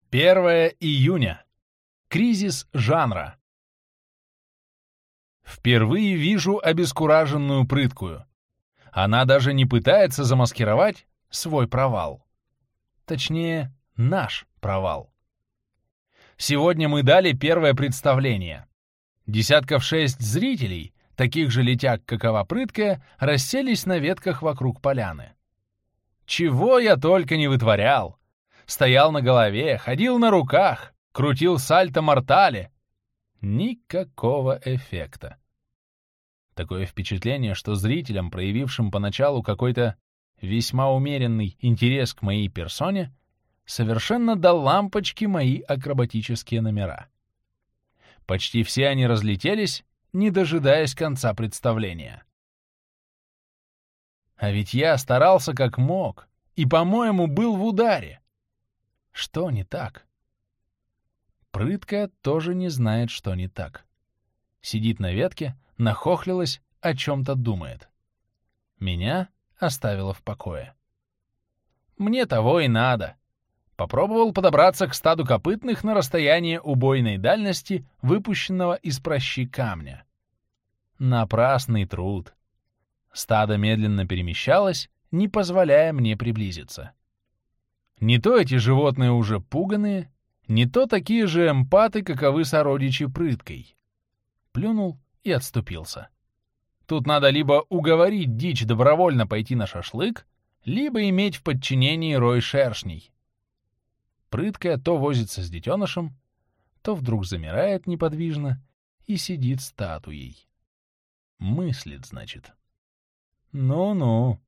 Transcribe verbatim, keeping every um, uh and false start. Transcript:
первое июня. Кризис жанра. Впервые вижу обескураженную прыткую. Она даже не пытается замаскировать свой провал. Точнее, наш провал. Сегодня мы дали первое представление. Десятков шесть зрителей, таких же летяг, какова прыткая, расселись на ветках вокруг поляны. Чего я только не вытворял! Стоял на голове, ходил на руках, крутил сальто-мортале. Никакого эффекта. Такое впечатление, что зрителям, проявившим поначалу какой-то весьма умеренный интерес к моей персоне, совершенно до лампочки мои акробатические номера. Почти все они разлетелись, не дожидаясь конца представления. А ведь я старался как мог и, по-моему, был в ударе. Что не так? Прыткая тоже не знает, что не так. Сидит на ветке, нахохлилась, о чем-то думает. Меня оставила в покое. Мне того и надо. Попробовал подобраться к стаду копытных на расстояние убойной дальности, выпущенного из пращи камня. Напрасный труд. Стадо медленно перемещалось, не позволяя мне приблизиться. Не то эти животные уже пуганые, не то такие же эмпаты, каковы сородичи прыткой. Плюнул и отступился. Тут надо либо уговорить дичь добровольно пойти на шашлык, либо иметь в подчинении рой шершней. Прыткая то возится с детенышем, то вдруг замирает неподвижно и сидит статуей. Мыслит, значит. Ну-ну.